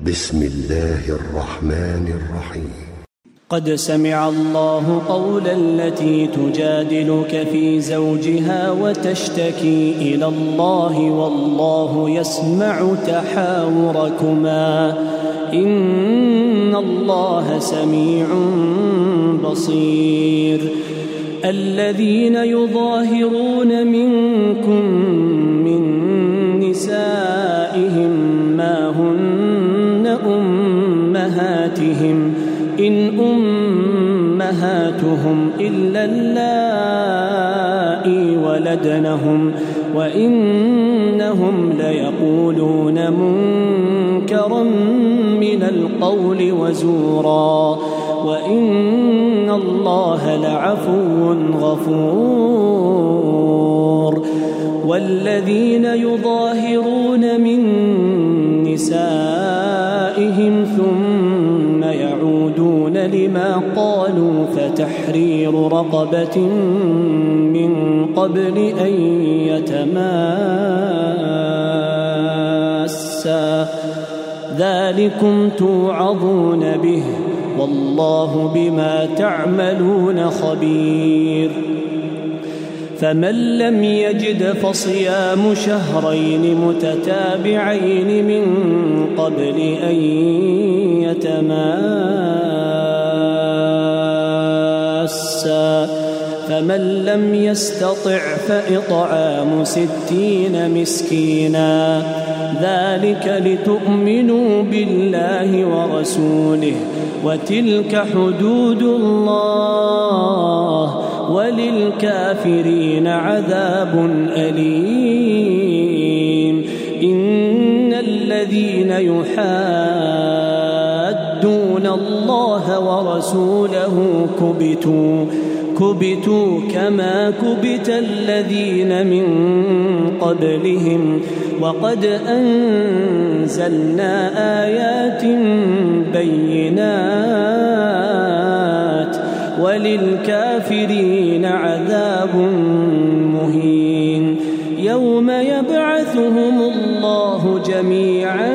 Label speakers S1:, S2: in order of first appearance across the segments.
S1: بسم الله الرحمن الرحيم.
S2: قد سمع الله قول التي تجادلك في زوجها وتشتكي إلى الله والله يسمع تحاوركما إن الله سميع بصير. الذين يظاهرون منكم من نسائهم ما هن أمهاتهم إن أمهاتهم إلا اللائي ولدنهم وإنهم ليقولون منكرا من القول وزورا وإن الله لعفو غفور. والذين يظاهرون من نسائهم ثم يعودون لما قالوا فتحرير رقبة من قبل أن يتماسا ذلكم توعظون به والله بما تعملون خبير. فمن لم يجد فصيام شهرين متتابعين من قبل أن يتماسا فمن لم يستطع فإطعام 60 مسكينا ذلك لتؤمنوا بالله ورسوله وتلك حدود الله وللكافرين عذاب أليم. إن الذين يحادون الله ورسوله كبتوا كما كبت الذين من قبلهم وقد أنزلنا آيات بينات وللكافرين عذاب مهين. يوم يبعثهم الله جميعا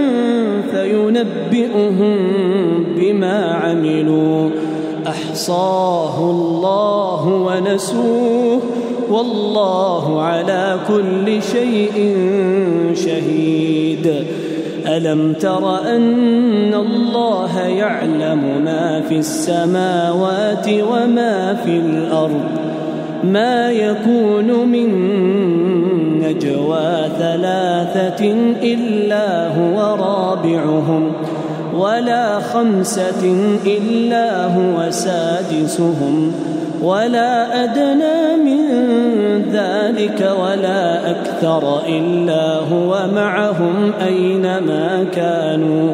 S2: فينبئهم بما عملوا أحصاه الله ونسوه والله على كل شيء شهيد. ألم تر أن الله يعلم ما في السماوات وما في الأرض ما يكون من نجوى 3 إلا هو رابعهم ولا 5 إلا هو سادسهم ولا أدنى من ذلك ولا أكثر إلا هو معهم أينما كانوا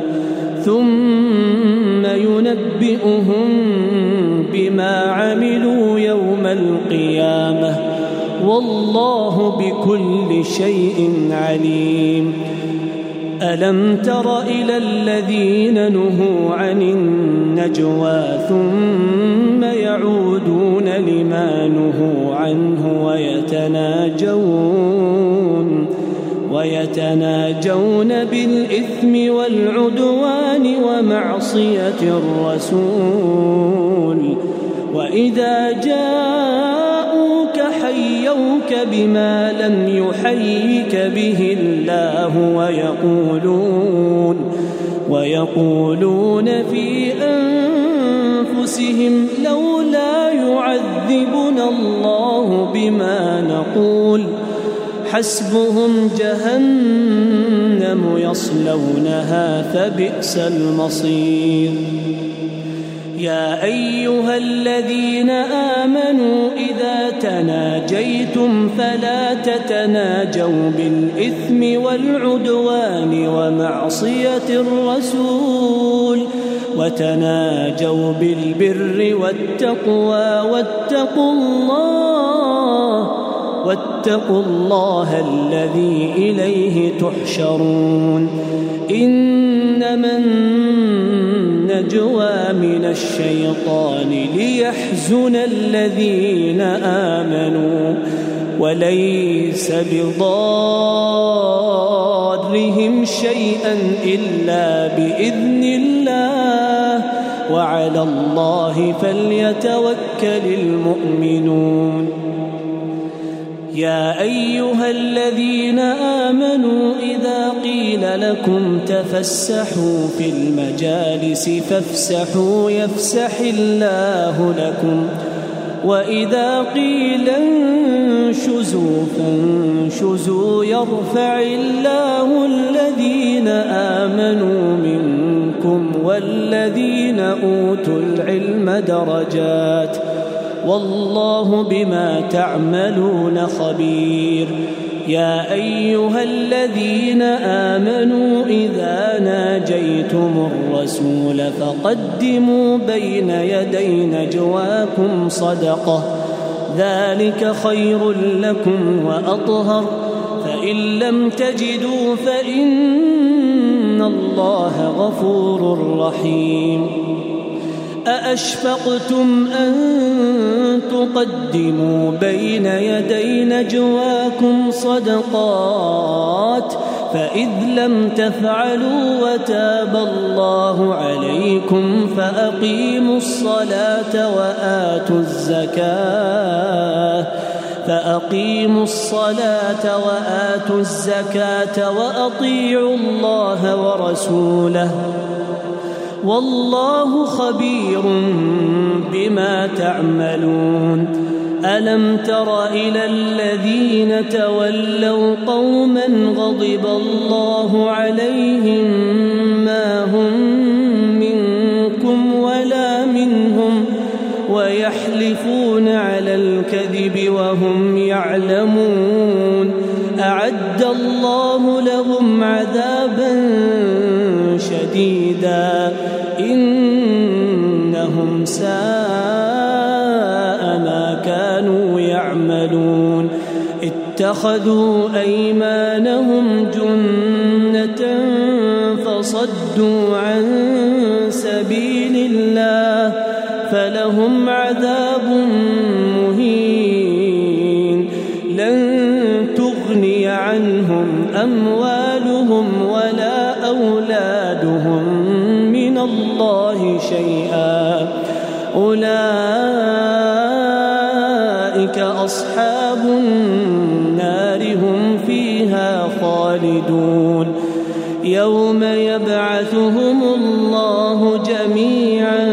S2: ثم ينبئهم بما عملوا يوم القيامة والله بكل شيء عليم. ألم تر إلى الذين نهوا عن النجوى ثم يعودون لما نهوا عنه ويتناجون بالإثم والعدوان ومعصية الرسول وإذا جاءوك حيوك بما لم يحيك به الله ويقولون في أنفسهم لولا يعذبنا الله بما نقول حسبهم جهنم يصلونها فبئس المصير. يا أيها الذين آمنوا إذا تناجيتم فلا تتناجوا بالإثم والعدوان ومعصية الرسول وتناجوا بالبر والتقوى واتقوا الله الذي إليه تحشرون. إنما النجوى من الشيطان ليحزن الذين آمنوا وليس بضار أمرهم شيئا إلا بإذن الله وعلى الله فليتوكل المؤمنون. يا أيها الذين آمنوا إذا قيل لكم تفسحوا في المجالس فافسحوا يفسح الله لكم وإذا قيل انشزوا فانشزوا يرفع الله الذين آمنوا منكم والذين أوتوا العلم درجات والله بما تعملون خبير. يا أيها الذين آمنوا إذا ناجيتم الرسول فقدموا بين يدي نجواكم صدقة ذلك خير لكم وأطهر فإن لم تجدوا فإن الله غفور رحيم. أأشفقتم أن تقدموا بين يدي نجواكم صدقات فإذ لم تفعلوا وتاب الله عليكم فأقيموا الصلاة وآتوا الزكاة وأطيعوا الله ورسوله والله خبير بما تعملون. ألم تر إلى الذين تولوا قوما غضب الله عليهم ما هم منكم ولا منهم ويحلفون على الكذب وهم يعلمون أعد الله لهم عذابا شديدا إنهم ساء ما كانوا يعملون. اتخذوا أيمانهم جنة فصدوا عن سبيل الله فلهم عذاب مهين. لن تغني عنهم أموالهم ولا أولادهم من الله شيئا أولئك أصحاب النار هم فيها خالدون. يوم يبعثهم الله جميعا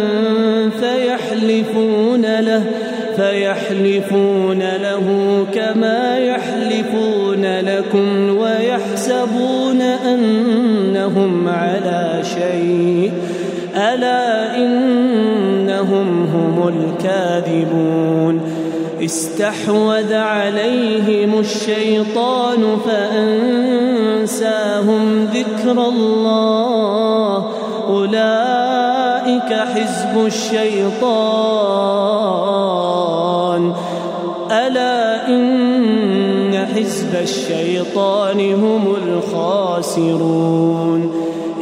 S2: فيحلفون له كما يحلفون لكم ويحسبون أنهم على شيء ألا إنهم هم الكاذبون. استحوذ عليهم الشيطان فأنساهم ذكر الله أولئك حزب الشيطان ألا إن حزب الشيطان هم الخاسرون.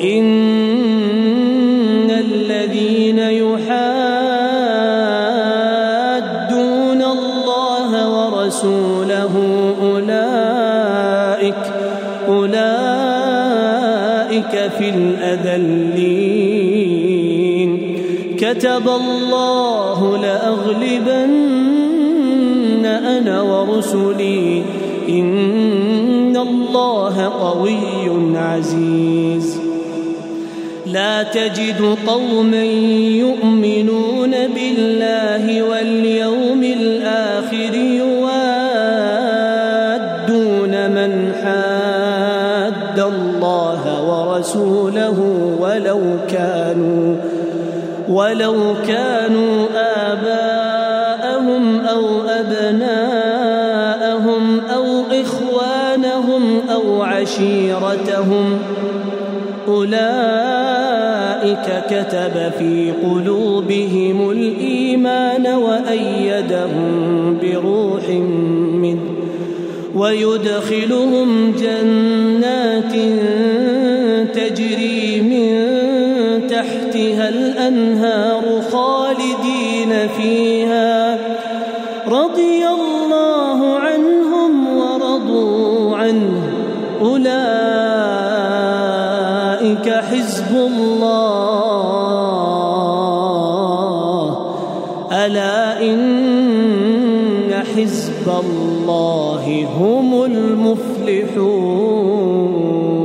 S2: إن الذين يحادون الله ورسوله أولئك في الأذلين. كتب الله لأغلبن أنا ورسلي إن الله قوي عزيز. لا تجد قوما يؤمنون بالله واليوم الآخر يوادون من حاد الله ورسوله ولو كانوا آباءهم أو أبناءهم أو إخوانهم أو عشيرتهم أولئك كتب في قلوبهم الإيمان وأيدهم بروح منه ويدخلهم جنات تجري من تحتها الأنهار خالدين فيها رضي الله عنهم ورضوا عنه أولئك حزب الله ألا إن حزب الله هم المفلحون